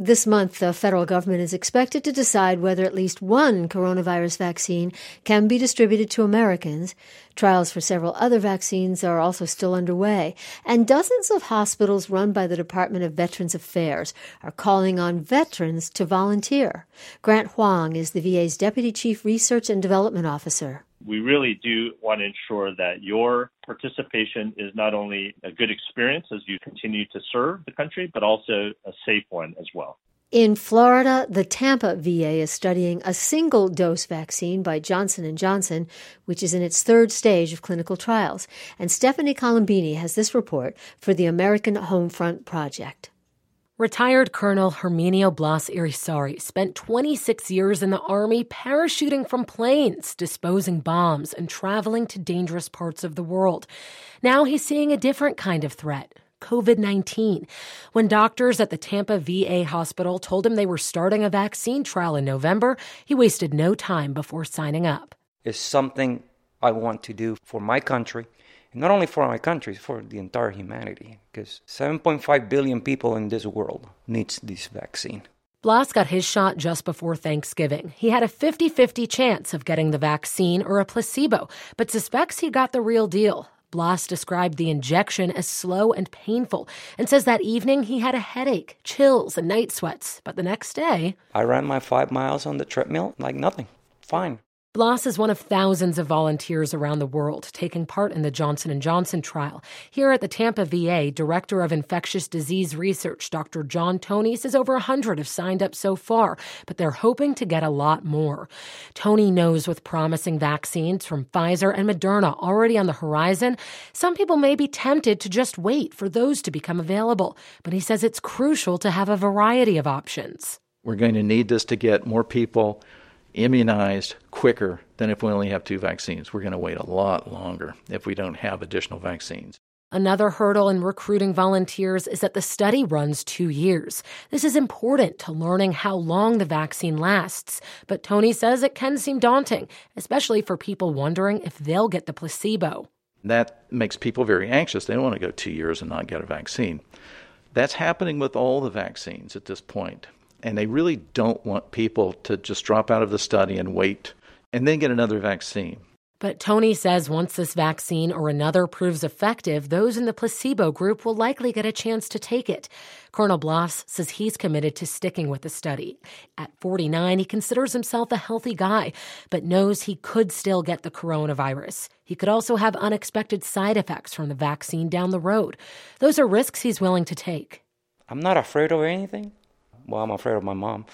This month, the federal government is expected to decide whether at least one coronavirus vaccine can be distributed to Americans. Trials for several other vaccines are also still underway, and dozens of hospitals run by the Department of Veterans Affairs are calling on veterans to volunteer. Grant Huang is the VA's Deputy Chief Research and Development Officer. We really do want to ensure that your participation is not only a good experience as you continue to serve the country, but also a safe one as well. In Florida, the Tampa VA is studying a single-dose vaccine by Johnson & Johnson, which is in its third stage of clinical trials. And Stephanie Colombini has this report for the American Homefront Project. Retired Colonel Herminio Blas Irizarry spent 26 years in the Army parachuting from planes, disposing bombs, and traveling to dangerous parts of the world. Now he's seeing a different kind of threat, COVID-19. When doctors at the Tampa VA hospital told him they were starting a vaccine trial in November, he wasted no time before signing up. It's something I want to do for my country. Not only for my country, for the entire humanity, because 7.5 billion people in this world needs this vaccine. Blas got his shot just before Thanksgiving. He had a 50-50 chance of getting the vaccine or a placebo, but suspects he got the real deal. Blas described the injection as slow and painful and says that evening he had a headache, chills, and night sweats. But the next day, I ran my 5 miles on the treadmill like nothing. Fine. Blas is one of thousands of volunteers around the world taking part in the Johnson & Johnson trial. Here at the Tampa VA, Director of Infectious Disease Research, Dr. John Toney, says over 100 have signed up so far, but they're hoping to get a lot more. Toney knows with promising vaccines from Pfizer and Moderna already on the horizon, some people may be tempted to just wait for those to become available. But he says it's crucial to have a variety of options. We're going to need this to get more people immunized quicker than if we only have 2 vaccines. We're going to wait a lot longer if we don't have additional vaccines. Another hurdle in recruiting volunteers is that the study runs 2 years. This is important to learning how long the vaccine lasts, but Toney says it can seem daunting, especially for people wondering if they'll get the placebo. That makes people very anxious. They don't want to go 2 years and not get a vaccine. That's happening with all the vaccines at this point. And they really don't want people to just drop out of the study and wait and then get another vaccine. But Toney says once this vaccine or another proves effective, those in the placebo group will likely get a chance to take it. Colonel Blas says he's committed to sticking with the study. At 49, he considers himself a healthy guy, but knows he could still get the coronavirus. He could also have unexpected side effects from the vaccine down the road. Those are risks he's willing to take. I'm not afraid of anything. Well, I'm afraid of my mom.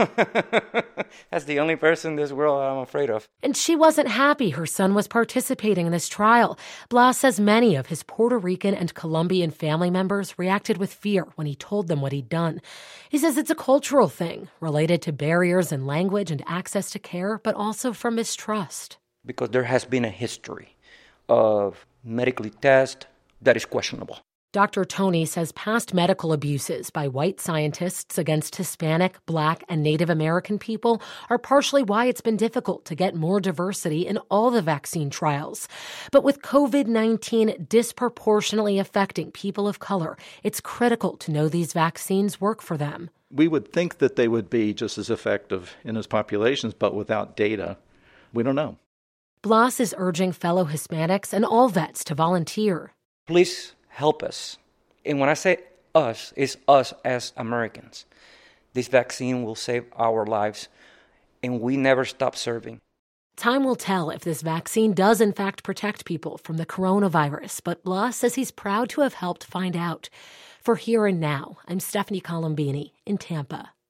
That's the only person in this world I'm afraid of. And she wasn't happy her son was participating in this trial. Blas says many of his Puerto Rican and Colombian family members reacted with fear when he told them what he'd done. He says it's a cultural thing related to barriers in language and access to care, but also from mistrust. Because there has been a history of medically test that is questionable. Dr. Toney says past medical abuses by white scientists against Hispanic, Black, and Native American people are partially why it's been difficult to get more diversity in all the vaccine trials. But with COVID-19 disproportionately affecting people of color, it's critical to know these vaccines work for them. We would think that they would be just as effective in those populations, but without data, we don't know. Blas is urging fellow Hispanics and all vets to volunteer. Please help us. And when I say us, it's us as Americans. This vaccine will save our lives, and we never stop serving. Time will tell if this vaccine does in fact protect people from the coronavirus, but Blas says he's proud to have helped find out. For Here and Now, I'm Stephanie Colombini in Tampa.